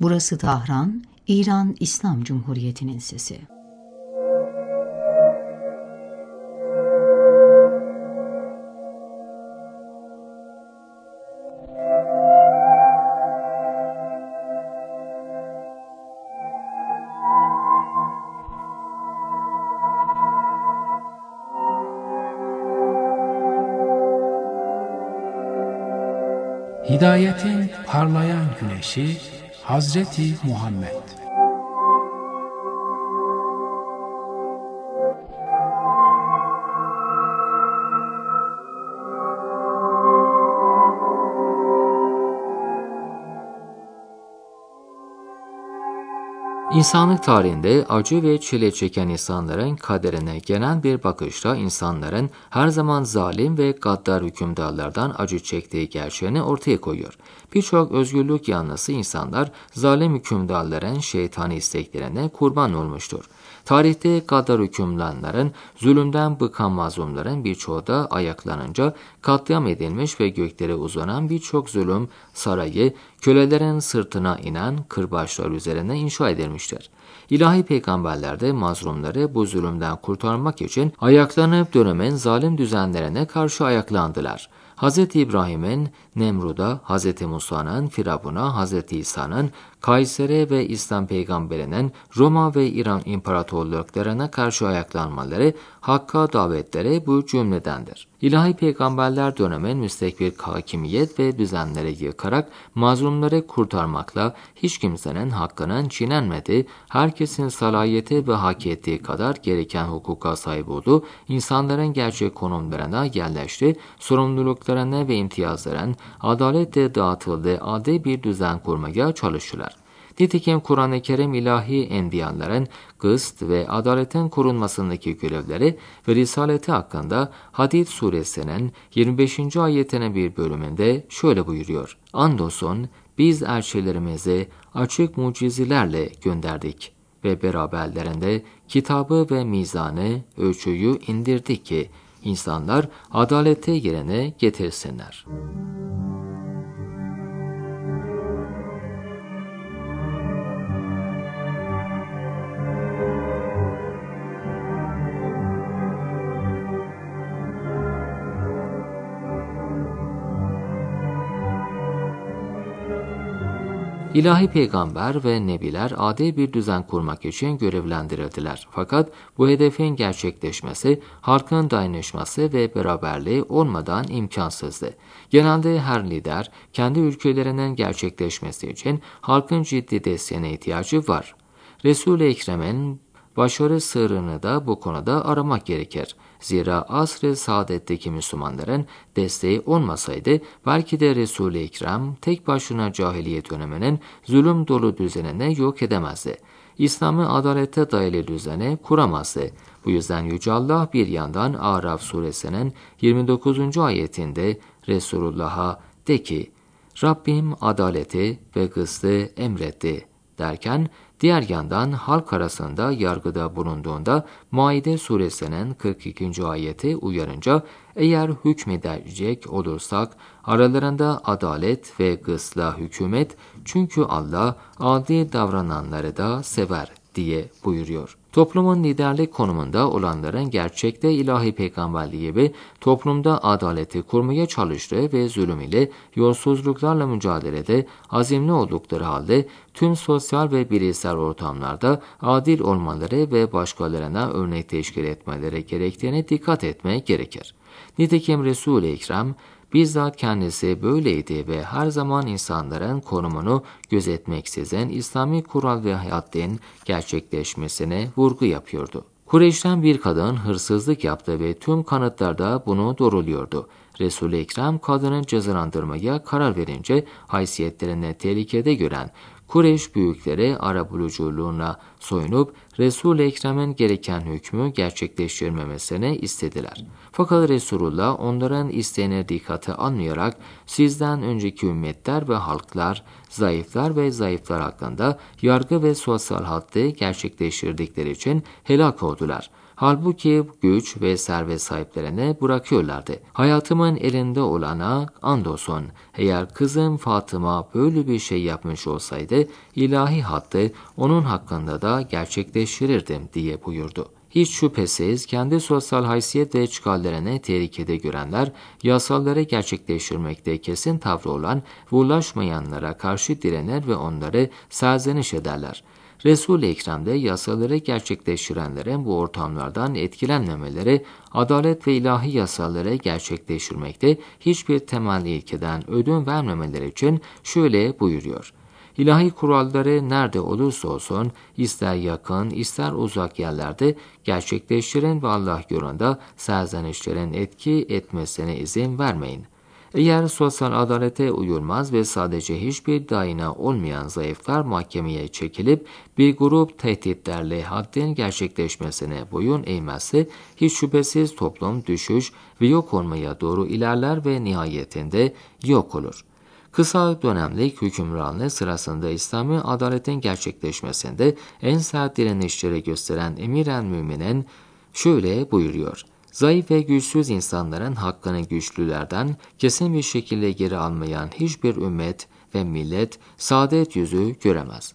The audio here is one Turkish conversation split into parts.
Burası Tahran, İran İslam Cumhuriyeti'nin sesi. Hidayetin parlayan güneşi Hazreti Muhammed. İnsanlık tarihinde acı ve çile çeken insanların kaderine genel bir bakışla insanların her zaman zalim ve gaddar hükümdarlardan acı çektiği gerçeğini ortaya koyuyor. Birçok özgürlük yanlısı insanlar zalim hükümdarların şeytani isteklerine kurban olmuştur. Tarihte gaddar hükümdarların, zulümden bıkan mazlumların birçoğu da ayaklanınca katliam edilmiş ve göklere uzanan birçok zulüm sarayı, kölelerin sırtına inen kırbaçlar üzerine inşa edilmiştir. İlahi peygamberler de mazlumları bu zulümden kurtarmak için ayaklanıp dönemin zalim düzenlerine karşı ayaklandılar. Hz. İbrahim'in Nemrud'a, Hz. Musa'nın Firavun'a, Hz. İsa'nın Kayser'e ve İslam peygamberinin Roma ve İran imparatorluklarına karşı ayaklanmaları, Hakk'a davetleri bu cümledendir. İlahi peygamberler dönemin müstekbir hakimiyet ve düzenleri yıkarak mazlumları kurtarmakla hiç kimsenin hakkının çiğnenmediği, herkesin salayeti ve hak ettiği kadar gereken hukuka sahip olduğu, insanların gerçek konumlarına yerleşti, sorumluluklarına ve imtiyazların adaletle dağıtıldığı adil bir düzen kurmaya çalıştılar. Nitekim Kur'an-ı Kerim ilahi enbiyaların kıst ve adaletin korunmasındaki görevleri ve risaleti hakkında Hadid suresinin 25. ayetinin bir bölümünde şöyle buyuruyor. Andolsun biz elçilerimizi açık mucizelerle gönderdik ve beraberlerinde kitabı ve mizanı, ölçüyü indirdik ki insanlar adaleti yerine getirsinler. İlahi peygamber ve nebiler adil bir düzen kurmak için görevlendirildiler. Fakat bu hedefin gerçekleşmesi, halkın dayanışması ve beraberliği olmadan imkansızdı. Genelde her lider kendi ülkelerinin gerçekleşmesi için halkın ciddi desteğine ihtiyacı var. Resul-i Ekrem'in başarı sırrını da bu konuda aramak gerekir. Zira asr-ı saadetteki Müslümanların desteği olmasaydı belki de Resul-i Ekrem tek başına cahiliyet döneminin zulüm dolu düzenini yok edemezdi. İslam'ı adalete dayalı düzene kuramazdı. Bu yüzden Yüce Allah bir yandan Araf suresinin 29. ayetinde Resulullah'a de ki, Rabbim adaleti ve kıstı emretti derken, diğer yandan halk arasında yargıda bulunduğunda Maide suresinin 42. ayeti uyarınca eğer hükmedecek olursak aralarında adalet ve kıstla hükümet çünkü Allah adil davrananları da sever diye buyuruyor. Toplumun liderlik konumunda olanların gerçekte ilahi peygamberliği gibi toplumda adaleti kurmaya çalıştığı ve zulüm ile yolsuzluklarla mücadelede azimli oldukları halde tüm sosyal ve bireysel ortamlarda adil olmaları ve başkalarına örnek teşkil etmeleri gerektiğine dikkat etmek gerekir. Nitekim Resul-i Ekrem bizzat kendisi böyleydi ve her zaman insanların konumunu gözetmeksizin İslami kural ve hayatın gerçekleşmesine vurgu yapıyordu. Kureyş'ten bir kadın hırsızlık yaptı ve tüm kanıtlarda bunu doğruluyordu. Resul-i Ekrem kadını cezalandırmaya karar verince haysiyetlerini tehlikede gören Kureyş büyükleri arabuluculuğuna soyunup Resul-i Ekrem'in gereken hükmü gerçekleştirmemesini istediler. Fakat Resulullah onların isteğine dikkate almayarak sizden önceki ümmetler ve halklar, zayıflar ve zayıflar hakkında yargı ve sosyal haddi gerçekleştirdikleri için helak oldular. Halbuki güç ve servet sahiplerine bırakıyorlardı. Hayatımın elinde olana andolsun, eğer kızım Fatıma böyle bir şey yapmış olsaydı, ilahi hattı onun hakkında da gerçekleştirirdim diye buyurdu. Hiç şüphesiz kendi sosyal haysiyet ve çıkarlarını tehlikede görenler, yasaları gerçekleştirmekte kesin tavrı olan ve ulaşmayanlara karşı direnir ve onları serzeniş ederler. Resul-i Ekrem'de yasaları gerçekleştirenlerin bu ortamlardan etkilenmemeleri, adalet ve ilahi yasaları gerçekleştirmekte hiçbir temel ilkeden ödün vermemeleri için şöyle buyuruyor. İlahi kuralları nerede olursa olsun, ister yakın, ister uzak yerlerde gerçekleştirin ve Allah yolunda serzenişlerin etki etmesine izin vermeyin. Eğer sosyal adalete uyulmaz ve sadece hiçbir dayana olmayan zayıflar mahkemeye çekilip bir grup tehditlerle haddin gerçekleşmesine boyun eğmezse, hiç şüphesiz toplum düşüş ve yok olmaya doğru ilerler ve nihayetinde yok olur. Kısa dönemlik hükümranlığı sırasında İslami adaletin gerçekleşmesinde en sert direnişleri gösteren Emir-el-Müminin şöyle buyuruyor. Zayıf ve güçsüz insanların hakkını güçlülerden kesin bir şekilde geri almayan hiçbir ümmet ve millet saadet yüzü göremez.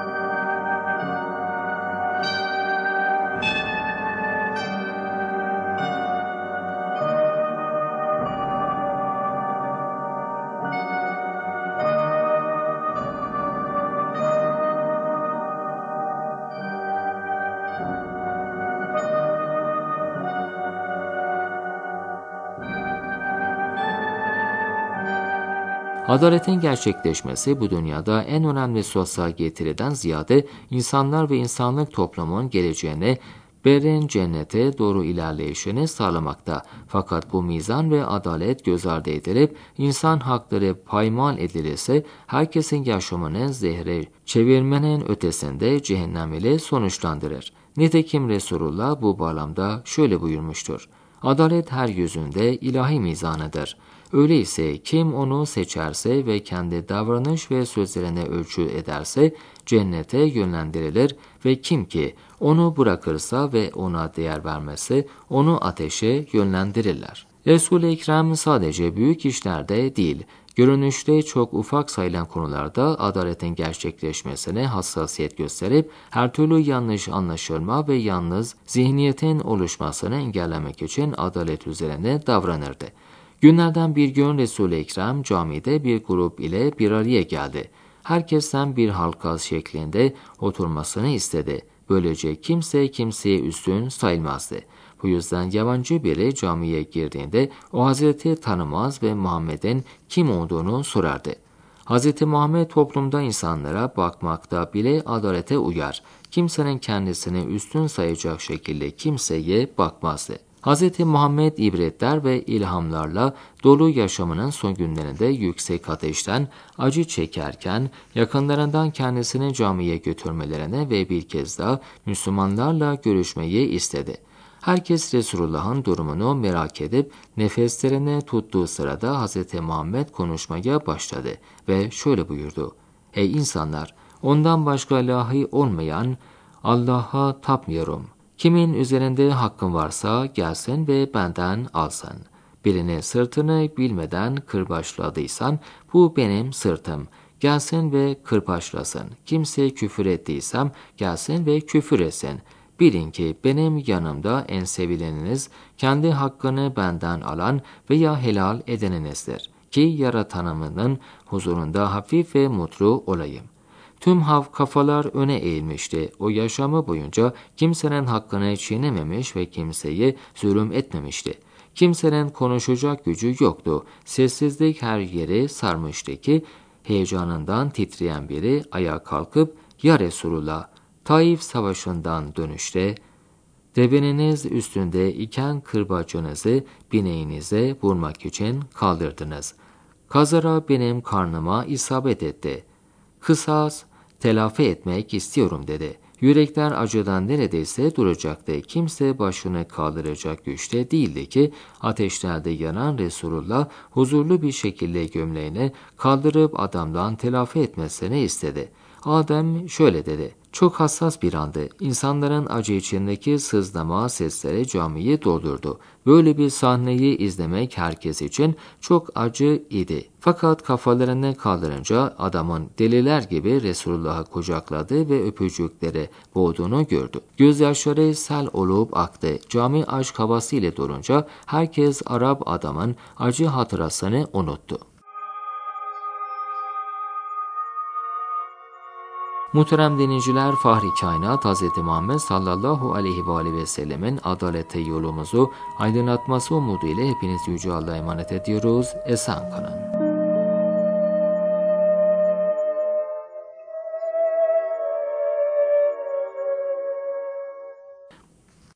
Adaletin gerçekleşmesi bu dünyada en önemli sosyal getiriden ziyade insanlar ve insanlık toplumun geleceğine, berin cennete doğru ilerleyişini sağlamakta. Fakat bu mizan ve adalet göz ardı edilip insan hakları paymal edilirse herkesin yaşamını zehre çevirmenin ötesinde cehennem ile sonuçlandırır. Nitekim Resulullah bu bağlamda şöyle buyurmuştur. Adalet her yüzünde ilahi mizanıdır. Öyleyse kim onu seçerse ve kendi davranış ve sözlerine ölçü ederse cennete yönlendirilir ve kim ki onu bırakırsa ve ona değer vermezse onu ateşe yönlendirirler. Resul-i Ekrem sadece büyük işlerde değil, görünüşte çok ufak sayılan konularda adaletin gerçekleşmesine hassasiyet gösterip her türlü yanlış anlaşılma ve yalnız zihniyetin oluşmasını engellemek için adalet üzerine davranırdı. Günlerden bir gün Resul-i Ekrem camide bir grup ile bir araya geldi. Herkesten bir halka şeklinde oturmasını istedi. Böylece kimse kimseye üstün sayılmazdı. Bu yüzden yabancı biri camiye girdiğinde o Hazreti tanımaz ve Muhammed'in kim olduğunu sorardı. Hazreti Muhammed toplumda insanlara bakmakta bile adalete uyar. Kimsenin kendisini üstün sayacak şekilde kimseye bakmazdı. Hz. Muhammed ibretler ve ilhamlarla dolu yaşamının son günlerinde yüksek ateşten acı çekerken yakınlarından kendisini camiye götürmelerine ve bir kez daha Müslümanlarla görüşmeyi istedi. Herkes Resulullah'ın durumunu merak edip nefeslerini tuttuğu sırada Hz. Muhammed konuşmaya başladı ve şöyle buyurdu. Ey insanlar! Ondan başka ilahi olmayan Allah'a tapmıyorum. Kimin üzerinde hakkım varsa gelsin ve benden alsın. Birinin sırtını bilmeden kırbaçladıysan bu benim sırtım. Gelsin ve kırbaçlasın. Kimseye küfür ettiysem gelsin ve küfür etsin. Bilin ki benim yanımda en sevileniniz kendi hakkını benden alan veya helal edeninizdir. Ki yaratanımın huzurunda hafif ve mutlu olayım. Tüm kafalar öne eğilmişti. O yaşamı boyunca kimsenin hakkını çiğnememiş ve kimseye zulüm etmemişti. Kimsenin konuşacak gücü yoktu. Sessizlik her yeri sarmıştı ki heyecanından titreyen biri ayağa kalkıp "Ya Resulullah, Taif Savaşı'ndan dönüşte deveniniz üstünde iken kırbacınızı bineğinize vurmak için kaldırdınız. Kazara benim karnıma isabet etti. Kısas telafi etmek istiyorum" dedi. Yürekler acıdan neredeyse duracaktı. Kimse başını kaldıracak güçte değildi ki ateşlerde yanan Resulullah huzurlu bir şekilde gömleğini kaldırıp adamdan telafi etmesini istedi. Adem şöyle dedi: Çok hassas bir andı. İnsanların acı içindeki sızlama sesleri camiyi doldurdu. Böyle bir sahneyi izlemek herkes için çok acı idi. Fakat kafalarını kaldırınca adamın deliler gibi Resulullah'ı kucakladı ve öpücükleri boğduğunu gördü. Gözyaşları sel olup aktı. Cami aşk havasıyla dolunca herkes Arap adamın acı hatırasını unuttu. Muhterem dinleyiciler, Fahri Kainat Hz. Muhammed sallallahu aleyhi ve aleyhi ve sellemin adalete yolumuzu aydınlatması umuduyla hepinizi Yüce Allah'a emanet ediyoruz. Esen kalın.